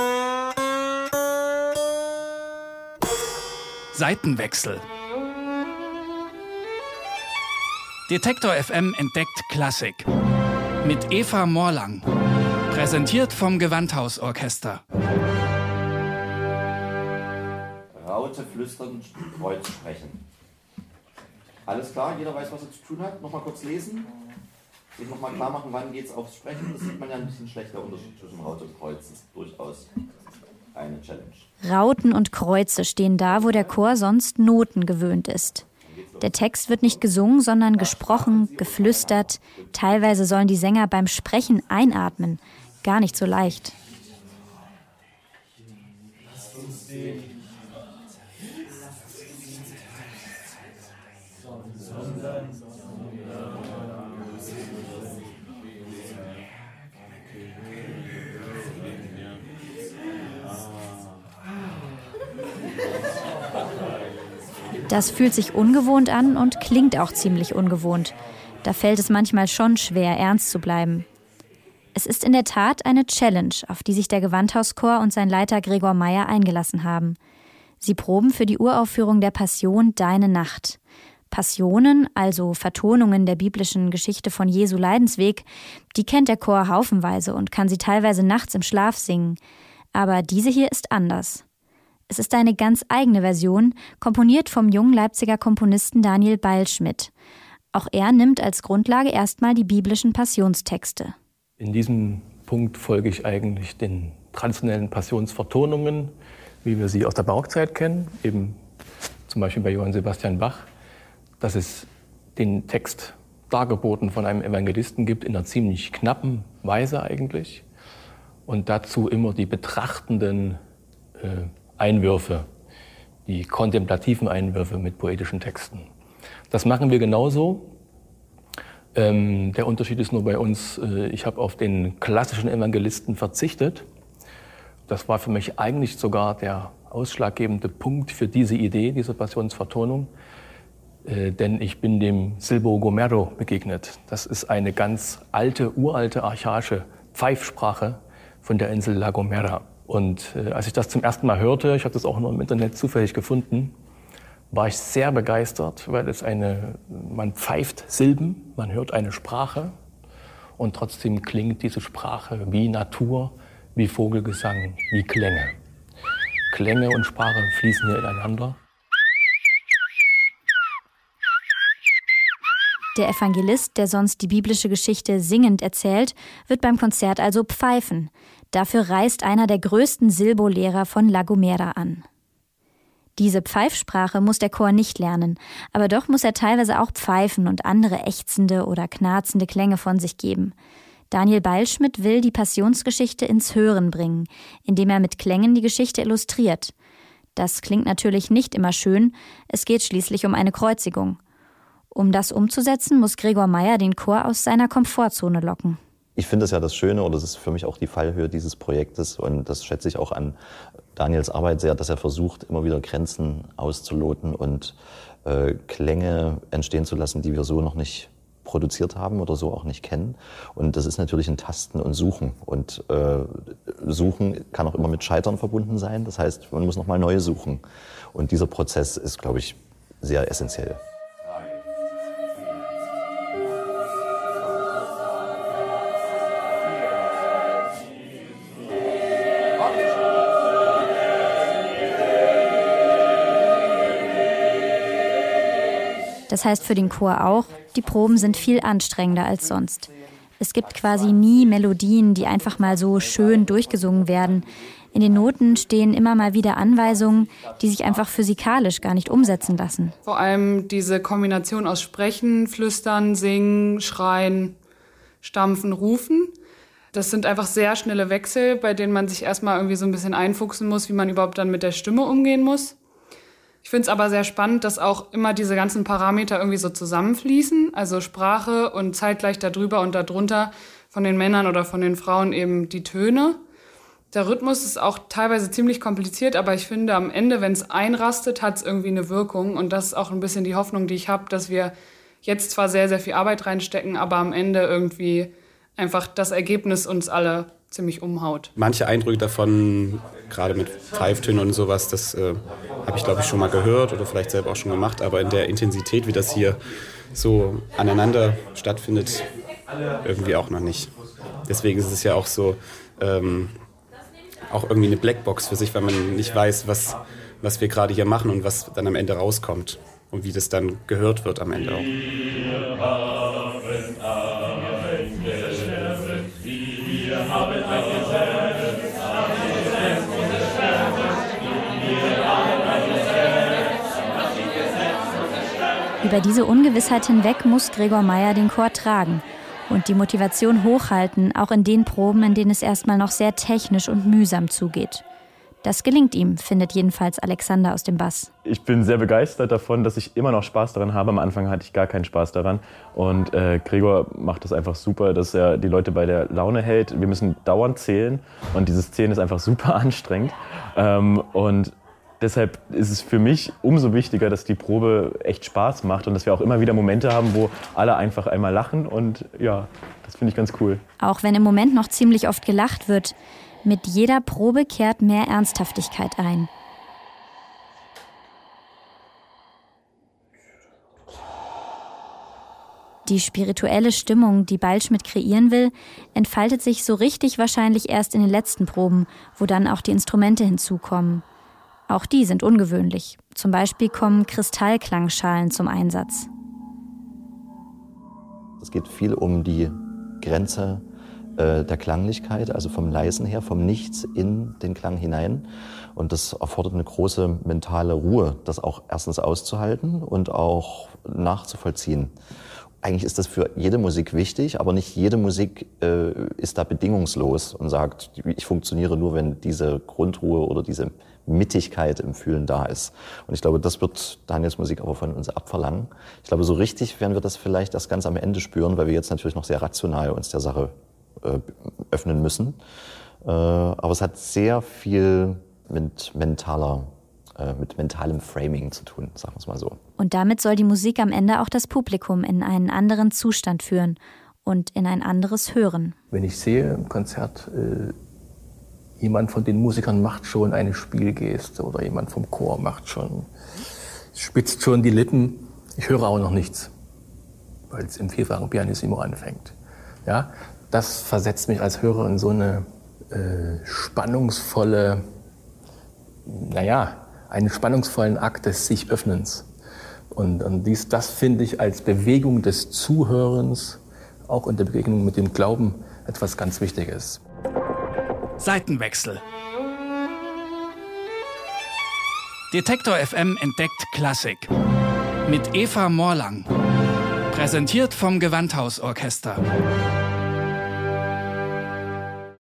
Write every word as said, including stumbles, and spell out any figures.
Seitenwechsel. Detektor F M entdeckt Klassik. Mit Eva Morlang. Präsentiert vom Gewandhausorchester. Raute flüstern, Kreuz sprechen. Alles klar, jeder weiß, was er zu tun hat. Nochmal kurz lesen. Sich nochmal klar machen, wann geht es aufs Sprechen. Das sieht man ja ein bisschen schlecht, der Unterschied zwischen Raute und Kreuz. Das ist durchaus eine Challenge. Rauten und Kreuze stehen da, wo der Chor sonst Noten gewöhnt ist. Der Text wird nicht gesungen, sondern gesprochen, geflüstert. Teilweise sollen die Sänger beim Sprechen einatmen. Gar nicht so leicht. Das fühlt sich ungewohnt an und klingt auch ziemlich ungewohnt. Da fällt es manchmal schon schwer, ernst zu bleiben. Es ist in der Tat eine Challenge, auf die sich der Gewandhauschor und sein Leiter Gregor Meyer eingelassen haben. Sie proben für die Uraufführung der Passion Deine Nacht. Passionen, also Vertonungen der biblischen Geschichte von Jesu Leidensweg, die kennt der Chor haufenweise und kann sie teilweise nachts im Schlaf singen. Aber diese hier ist anders. Es ist eine ganz eigene Version, komponiert vom jungen Leipziger Komponisten Daniel Beilschmidt. Auch er nimmt als Grundlage erstmal die biblischen Passionstexte. In diesem Punkt folge ich eigentlich den traditionellen Passionsvertonungen, wie wir sie aus der Barockzeit kennen, eben zum Beispiel bei Johann Sebastian Bach, dass es den Text dargeboten von einem Evangelisten gibt, in einer ziemlich knappen Weise eigentlich, und dazu immer die betrachtenden äh, Einwürfe, die kontemplativen Einwürfe mit poetischen Texten. Das machen wir genauso. Ähm, der Unterschied ist nur bei uns, äh, ich habe auf den klassischen Evangelisten verzichtet. Das war für mich eigentlich sogar der ausschlaggebende Punkt für diese Idee, diese Passionsvertonung. Äh, denn ich bin dem Silbo Gomero begegnet. Das ist eine ganz alte, uralte, archaische Pfeifsprache von der Insel La Gomera. Und äh, als ich das zum ersten Mal hörte, ich habe das auch nur im Internet zufällig gefunden, war ich sehr begeistert, weil es eine, man pfeift Silben, man hört eine Sprache und trotzdem klingt diese Sprache wie Natur, wie Vogelgesang, wie Klänge. Klänge und Sprache fließen hier ineinander. Der Evangelist, der sonst die biblische Geschichte singend erzählt, wird beim Konzert also pfeifen. Dafür reist einer der größten Silbo-Lehrer von La Gomera an. Diese Pfeifsprache muss der Chor nicht lernen, aber doch muss er teilweise auch pfeifen und andere ächzende oder knarzende Klänge von sich geben. Daniel Beilschmidt will die Passionsgeschichte ins Hören bringen, indem er mit Klängen die Geschichte illustriert. Das klingt natürlich nicht immer schön, es geht schließlich um eine Kreuzigung. Um das umzusetzen, muss Gregor Meyer den Chor aus seiner Komfortzone locken. Ich finde es ja das Schöne, oder das ist für mich auch die Fallhöhe dieses Projektes, und das schätze ich auch an Daniels Arbeit sehr, dass er versucht, immer wieder Grenzen auszuloten und äh, Klänge entstehen zu lassen, die wir so noch nicht produziert haben oder so auch nicht kennen. Und das ist natürlich ein Tasten und Suchen. Und äh, Suchen kann auch immer mit Scheitern verbunden sein. Das heißt, man muss nochmal neu suchen. Und dieser Prozess ist, glaube ich, sehr essentiell. Das heißt für den Chor auch, die Proben sind viel anstrengender als sonst. Es gibt quasi nie Melodien, die einfach mal so schön durchgesungen werden. In den Noten stehen immer mal wieder Anweisungen, die sich einfach physikalisch gar nicht umsetzen lassen. Vor allem diese Kombination aus Sprechen, Flüstern, Singen, Schreien, Stampfen, Rufen. Das sind einfach sehr schnelle Wechsel, bei denen man sich erstmal irgendwie so ein bisschen einfuchsen muss, wie man überhaupt dann mit der Stimme umgehen muss. Ich finde es aber sehr spannend, dass auch immer diese ganzen Parameter irgendwie so zusammenfließen. Also Sprache und zeitgleich darüber und darunter von den Männern oder von den Frauen eben die Töne. Der Rhythmus ist auch teilweise ziemlich kompliziert, aber ich finde, am Ende, wenn es einrastet, hat es irgendwie eine Wirkung. Und das ist auch ein bisschen die Hoffnung, die ich habe, dass wir jetzt zwar sehr, sehr viel Arbeit reinstecken, aber am Ende irgendwie einfach das Ergebnis uns alle ziemlich umhaut. Manche Eindrücke davon, gerade mit Pfeiftönen und sowas, das äh, habe ich, glaube ich, schon mal gehört oder vielleicht selber auch schon gemacht, aber in der Intensität, wie das hier so aneinander stattfindet, irgendwie auch noch nicht. Deswegen ist es ja auch so, ähm, auch irgendwie eine Blackbox für sich, weil man nicht weiß, was, was wir gerade hier machen und was dann am Ende rauskommt und wie das dann gehört wird am Ende auch. Wir haben ein Gesetz, wir haben ein Gesetz, Über diese Ungewissheit hinweg muss Gregor Meier den Chor tragen und die Motivation hochhalten, auch in den Proben, in denen es erstmal noch sehr technisch und mühsam zugeht. Das gelingt ihm, findet jedenfalls Alexander aus dem Bass. Ich bin sehr begeistert davon, dass ich immer noch Spaß daran habe. Am Anfang hatte ich gar keinen Spaß daran. Und äh, Gregor macht das einfach super, dass er die Leute bei der Laune hält. Wir müssen dauernd zählen und dieses Zählen ist einfach super anstrengend. Ähm, und deshalb ist es für mich umso wichtiger, dass die Probe echt Spaß macht und dass wir auch immer wieder Momente haben, wo alle einfach einmal lachen. Und ja, das finde ich ganz cool. Auch wenn im Moment noch ziemlich oft gelacht wird, mit jeder Probe kehrt mehr Ernsthaftigkeit ein. Die spirituelle Stimmung, die Ballschmidt kreieren will, entfaltet sich so richtig wahrscheinlich erst in den letzten Proben, wo dann auch die Instrumente hinzukommen. Auch die sind ungewöhnlich. Zum Beispiel kommen Kristallklangschalen zum Einsatz. Es geht viel um die Grenze äh, der Klanglichkeit, also vom Leisen her, vom Nichts in den Klang hinein. Und das erfordert eine große mentale Ruhe, das auch erstens auszuhalten und auch nachzuvollziehen. Eigentlich ist das für jede Musik wichtig, aber nicht jede Musik äh, ist da bedingungslos und sagt, ich funktioniere nur, wenn diese Grundruhe oder diese Mittigkeit im Fühlen da ist. Und ich glaube, das wird Daniels Musik aber von uns abverlangen. Ich glaube, so richtig werden wir das vielleicht erst ganz am Ende spüren, weil wir jetzt natürlich noch sehr rational uns der Sache äh, öffnen müssen. Äh, aber es hat sehr viel mit mentaler mit mentalem Framing zu tun, sagen wir es mal so. Und damit soll die Musik am Ende auch das Publikum in einen anderen Zustand führen und in ein anderes Hören. Wenn ich sehe im Konzert, äh, jemand von den Musikern macht schon eine Spielgeste oder jemand vom Chor macht schon, spitzt schon die Lippen, ich höre auch noch nichts, weil es im vierfachen Pianissimo anfängt. Ja, das versetzt mich als Hörer in so eine äh, spannungsvolle, naja, einen spannungsvollen Akt des sich Öffnens. Und, und dies, das finde ich als Bewegung des Zuhörens, auch in der Begegnung mit dem Glauben, etwas ganz Wichtiges. Seitenwechsel. Detektor F M entdeckt Klassik. Mit Eva Morlang. Präsentiert vom Gewandhausorchester.